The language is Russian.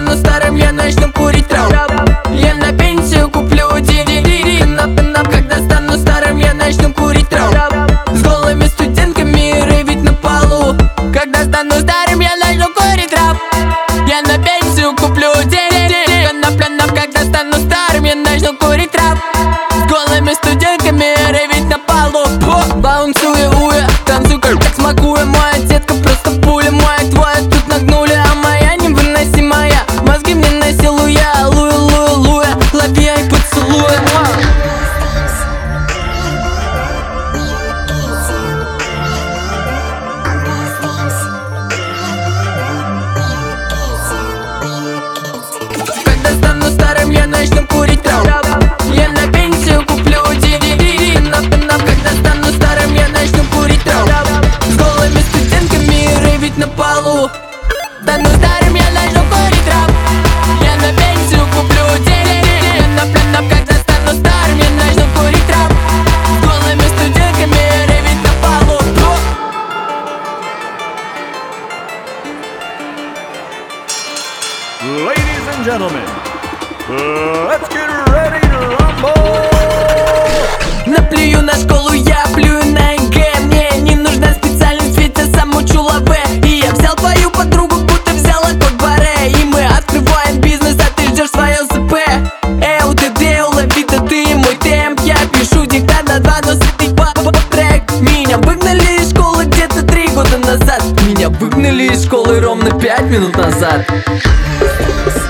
стану старым, я начну курить траву. Я на пенсию куплю динап. Когда стану старым, я начну курить траву. С голыми студентками рейвить на полу. Когда стану старым, я начну курить траву. Я на пенсию куплю динап. Когда стану старым, я начну курить траву. С голыми студентками рейвить на полу. Баунсуя, уя, танцуй как смакуя. Моя детка просто пуля, моя твоя тут нагнули, а моя невыносимая. Мозги мне насилуя, луя, лови и поцелуя. Когда стану старым, я начну курить траву. Я на пенсию куплю динап. Когда стану старым, я начну курить траву. С голыми студентками рейвить на полу. Стану старым, я начну курить траву. Я на пенсию куплю динап. Когда стану старым, я начну курить траву. С голыми студентками рейвить на полу. Ladies and gentlemen, let's get ready to rumble! Наплюю на школу, я плюю на ЕГЭ. Мне не нужна специальность, ведь я сам учу лаве. И я взял твою подругу, будто взяла код баре. И мы открываем бизнес, а ты ждешь свое ЗП. УТД, улови ты мой темп. Я пишу диктат на 2, но сытый трек. Меня выгнали из школы где-то 3 года назад. Меня выгнали из школы ровно 5 минут назад.